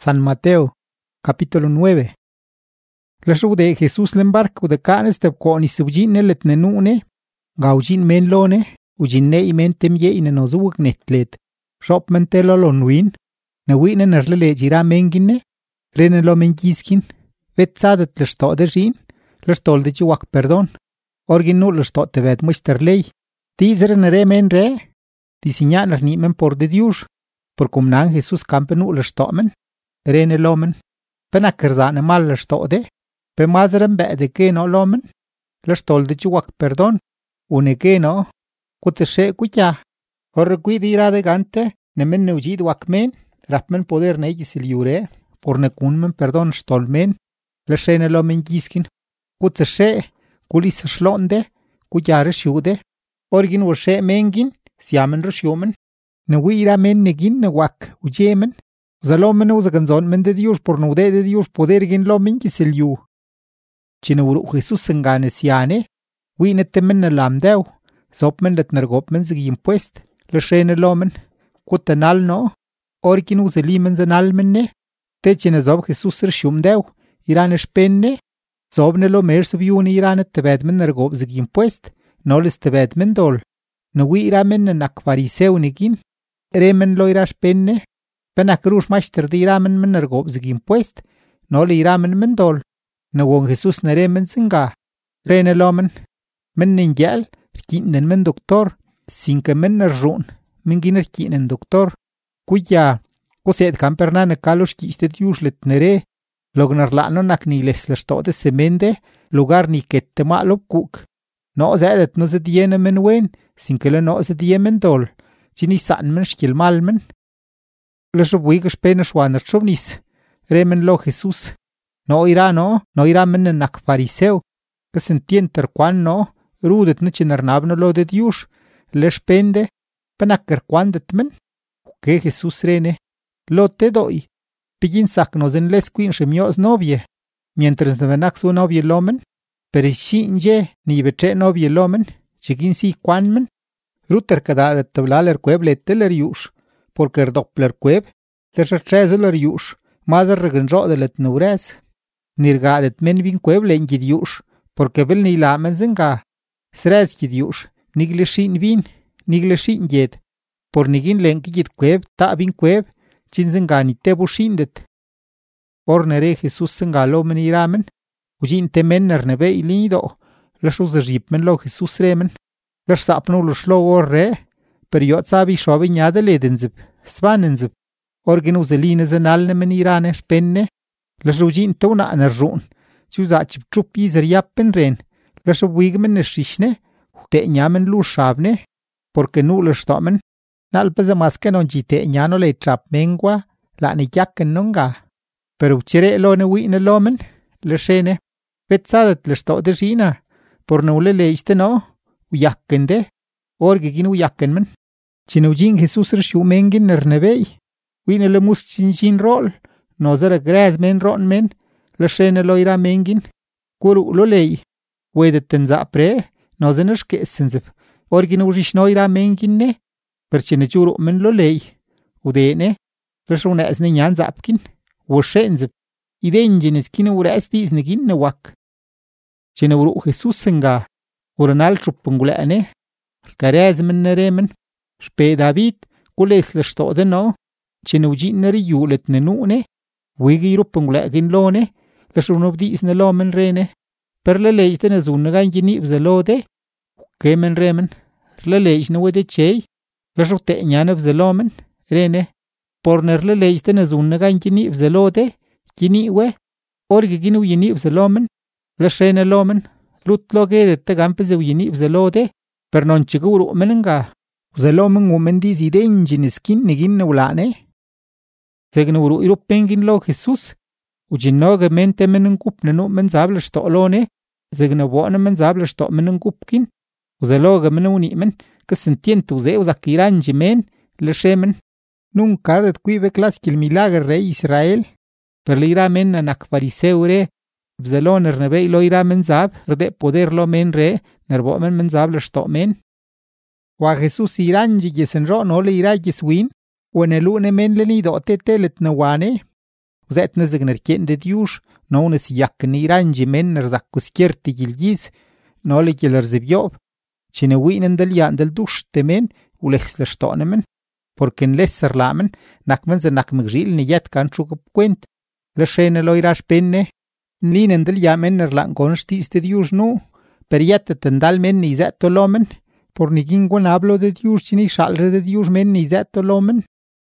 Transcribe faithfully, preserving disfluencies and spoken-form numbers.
San Mateo, capítulo nueve. Lashude Jesús lembarco de canes te coni subjine let nenune, gaujin men lone, ujine imen temye in no zuwag netlet, shop mentelo lonwin, na winen erlele gira mengine, rene lo mengiskin, vetsadet lesto de jin, lestol de juak perdon, orginu lesto te ved muster lei, tizeren re men re, disignaner ni men por de Dios, por comnan Jesús campenu lestomen, rene lomen, penakerzane mal lesto de, pe mazeren be de que no lomen, lestol de juak perdon, une que no, kuteshe kutya, or cuidira de gante, ne men neujid wakmen, rapmen poder neigis il jure, por ne kunmen perdon stolmen, leshene lomen giskin, kuteshe, kulis shlonde, kutjare shude, orgin washe mengin, siamen rashyomen, ne wira men negin ne wak, ujemen, zalomen uzaganzon men de Dios por nude de Dios poder gin lomen gisil yu. Chinuru Jesús engane siane, winetemen ne lamdeu, zopmen let nergopmen zig impuest, leshene lomen, kutenal no, orgin uzelimen zenalmen ne, te chine zob Jesús rashumdeu, irane spenne, zobne lo mer subiuni irane tebedmen nergop zig impuest, noles tebedmen dol, ne wiramen ne nakvariseu negin, remen lo ira spenne, penakrush meister di iramen men nergop zig impuest, nole iramen men dol, ne won Jesús ne remen zinga, rene lomen, men ninjel, rkinen men doktor, sinke men nerjun, men giner kinen doktor, kuya, kuset kampernane kalos kiste diuslet nere, lognar lano nak ni les lesto de semende, lugar ni kette malop kuk. No zedet no zediene men wen, sinke le no zedie men dol, chini san men shkil malmen. Les rubuig spene shwaner chuvnis, remen lo Jesús. No ira no, no ira men nak fariseu, que sentienter kwan no, rudet no chinernabno lo de Dios, les pende, penaker kwandet men. Que Jesús rene, lo te doy. Pigin saknos en les quin shemios novie, mientras ne venak su novie lomen, per shinje ni betre novie lomen, chigin si kwanmen, ruter kada de tablaler kweb leteler yush, porque doppler kweb, les retrezeler yush, mazer regenro de let nures, nirgadet men vin kweb lengid yush, porque vel ni lamen zenga, srezgid yush, nigle shin vin, nigle shin jed, por nigin lengid kweb, ta vin kweb, chinzengani tebu shindet. Ornere Jesús sengalomen iramen, ujin temen nernebe ilido, lashuz ripmen lo Jesús remen, lash sapno lo shlo orre, per yot sabi shobi nyade ledenzib, svanenzib, orgenu zeline zenalne men irane spenne, lash ujin tona anerjun, chuza chip chupi zeriappen ren, lash wigmen neshishne, te nyamen lu shabne, porque nu lash tomen, nalpeze maske non jite ñano le trap mengua, la ni yakken nonga. Pero uchere lo ne wine lomen, le shene, vetsadet le sto de jina, por no le leiste no, uyakken de, orge gin uyakken men. Chino jin Jesús reshu mengin nernebei, wine le mus chin jin rol, no zere grez men ron men, le shene lo ira mengin, kuru lo lei, wedet tenza pre, no zenesh kesenzib, orgin ujish no ira mengin ne, perché ne giuro men lo lei, udene, reshune es ne nyan zapkin, woshenzib, idengin es kine ura es diz negin ne wak. Chene uru Jesús senga, uranal truppungulene, karez men ne remen, spe David, kules le sto de no, chene ujin ne riulet ne nune, wigi ruppungulegin lone, leshunub diz ne lomen rene, per le leite ne zun gan jinib ze lode, kemen remen, le leich ne wede chei, lashute ñanab zelomen, rene, por nerle leiste ne zunne gan kinib zelode, kiniwe, orgi ginu yinib zelomen, lashene lomen, lut loge de te gampeze yinib zelode, per non chiguru menenga, zelomen umendiz idengin skin negin neulane. Segnuru irupengin lo Jesús, ujinoge mente menengup nenu menzable stolone, zegnabone menzable sto menengupkin, uzeloge menunimen, que sentiento zeu zakiran jimen, le shemen, nunca ardet cuive clas qu'il milagre rey Israel, per l'ira men anak fariseure, bzelon ernebe lo ira menzab, rde poder lo men re, nerbo men menzab le sto men. Wa Jesús iranji yesenro no le ira yeswin, o en el une men le nido te telet nawane, wzeet zeg ne rkie'nde Dios, no ne siyak ne iranji men rzak kuskierti gilgiz, no le gil rzibiob, chi ne winen del yan del dushte men, u les le shtone men, porque en les rlamen, nak men ze nak mgzil ni yet kan chukop kwent, le shene lo irash penne, nlinen del ya men rlan kon shtis de Dios no, per yetet ndal men ni zeto lomen, por nigin gwen hablo de Dios chini shalre de Dios men ni zeto lomen,